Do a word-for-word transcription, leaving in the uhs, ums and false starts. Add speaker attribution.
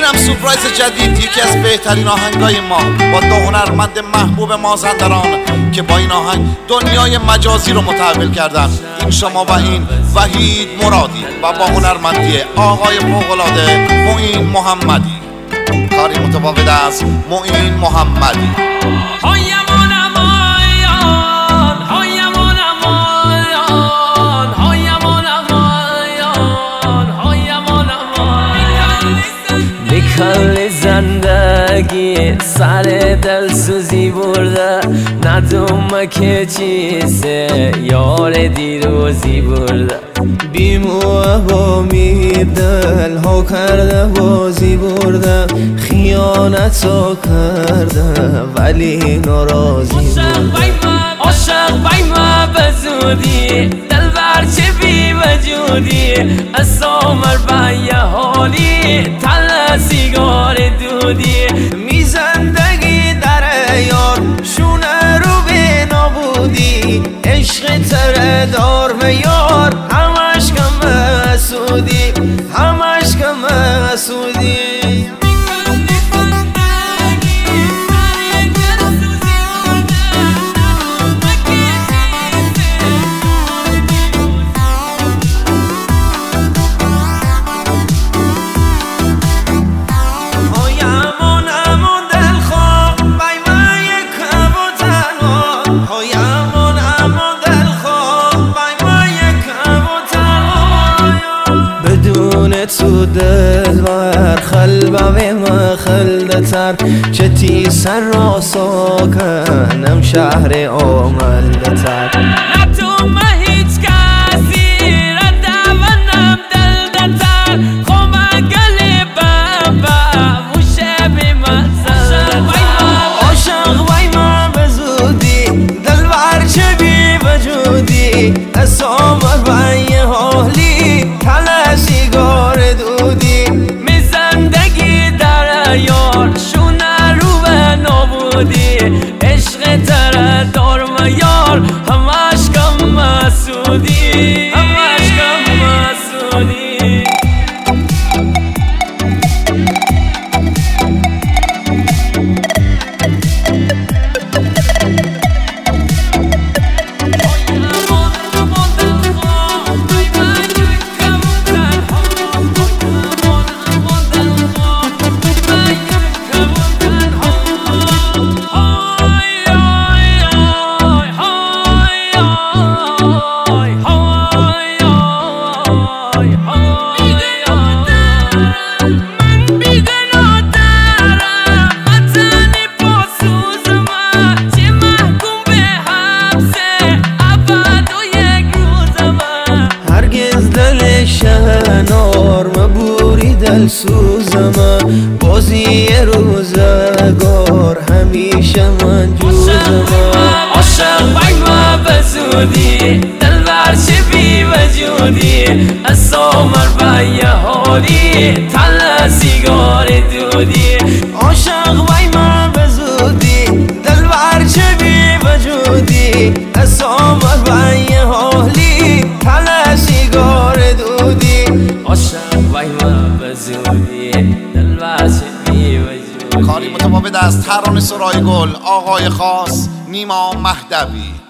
Speaker 1: اینم سورپرایز جدید، یکی از بهترین آهنگای ما با دو هنرمند محبوب مازندران که با این آهنگ دنیای مجازی رو متحول کردن. این شما و این وحید مرادی و با هنرمندی آقای فوق‌العاده معین محمدی، کاری متفاوت از معین محمدی.
Speaker 2: کل زندگی سر دل سوزی برده، ندوم که چیزه یار دیروزی برده.
Speaker 3: بیموه و میر دل ها کرده بازی برده، خیانتو کرده ولی ناراضی برده.
Speaker 2: عاشق بای ما بزودی دل برچه بی وجودی، از عمر بای حالی تل سیگار دودی.
Speaker 3: می زندگی در یار شونه رو به نابودی، عشق تر دار و یار همش کم حسودی، همش کم حسودی. تو دل ور خلبه ما خلدتر، چه تی سر را ساکنم شهر آملدتر.
Speaker 2: نه تو ما هیچ کسی را دوانم دل دتر، خواه گلی بابا موشه بی مزر.
Speaker 3: عاشق بای ما بزودی دل ورچه بی وجودی، از عمر بای حالی تل سیگار دودی.
Speaker 2: می زندگی در یار شونه رو به نابودی، عشق تر دار و یار همش کم مسودی، همش کم مسودی.
Speaker 3: شهنار مبوری دل سوزم، بازی روزگار همیشه من جوزم.
Speaker 2: عاشق بای ما بزودی دل برچه بی وجودی، از عمر بای حالی تل سیگار دودی.
Speaker 3: عاشق بای ما بزودی دل برچه بی وجودی، از عمر بای حالی تل سیگار دودی.
Speaker 2: عاشق بای ما بزودی دل برچه بی وجودی.
Speaker 1: کاری متفاوت از ترانه سرای گل آقای خاص نیما مهدوی.